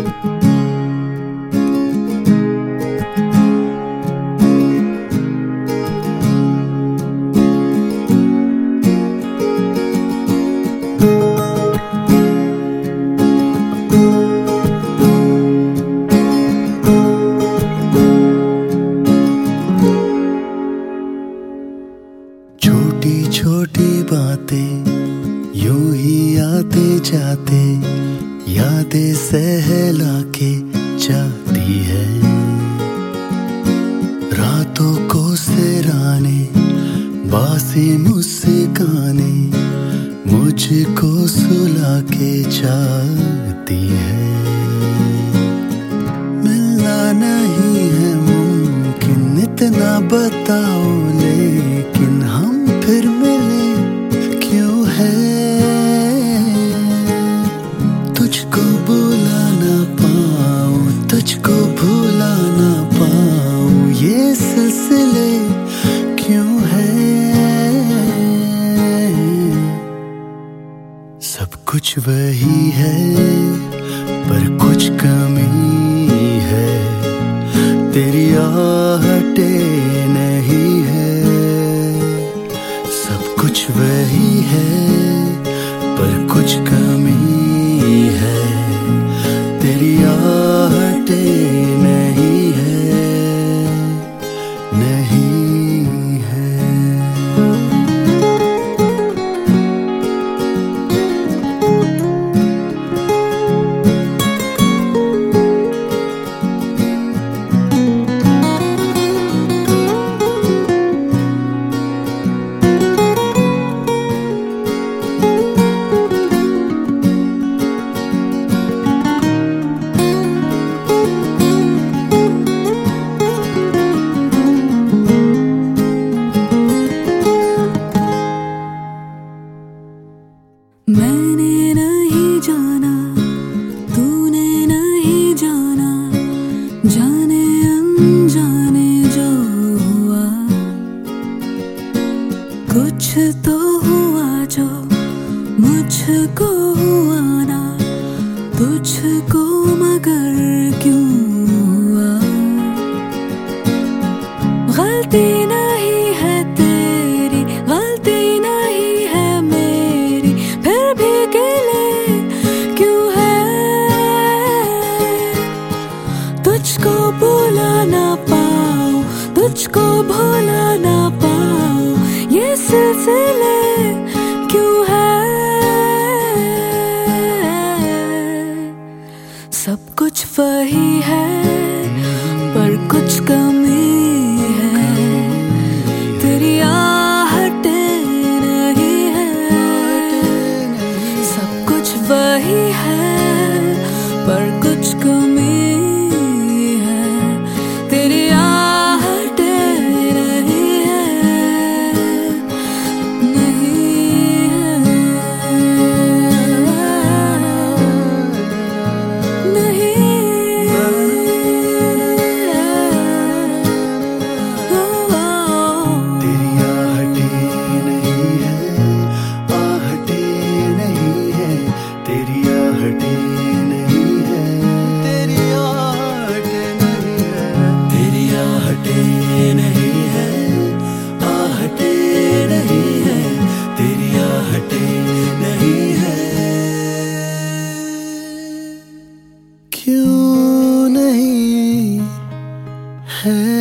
छोटी छोटी बातें यूं ही आते जाते यादें सहला के जाती है। रातों को सिराने बासी मुस्काने मुझको सुला के जाती है। मिलना नहीं है मुमकिन इतना बताओ, लेकिन हम फिर मिले क्यों है। तुझको बुला ना पाऊं, तुझको भूला ना पाऊं, ये सिलसिले क्यों है। सब कुछ वही है पर कुछ कमी है, तेरी आहटें नहीं है। सब कुछ वही है पर कुछ कमी है, तेरी आहटें नहीं है, नहीं है। मैंने नहीं जाना, तूने नहीं जाना, जाने अनजाने जो हुआ। कुछ तो हुआ जो मुझको हुआ ना, तुझको मगर क्यों हुआ। गलती नहीं है तेरी, गलती नहीं है मेरी, फिर भी गिले क्यों है। तुझको भूला ना पाऊं, तुझको भूला ना पाऊं, ये सिलसिले क्यों है। सब कुछ वही है पर कुछ कमी है, तेरी आहटें नहीं है। सब कुछ वही है पर कुछ कमी है, तेरी आहटें नहीं है, नहीं है, नहीं है। क्यों नहीं है।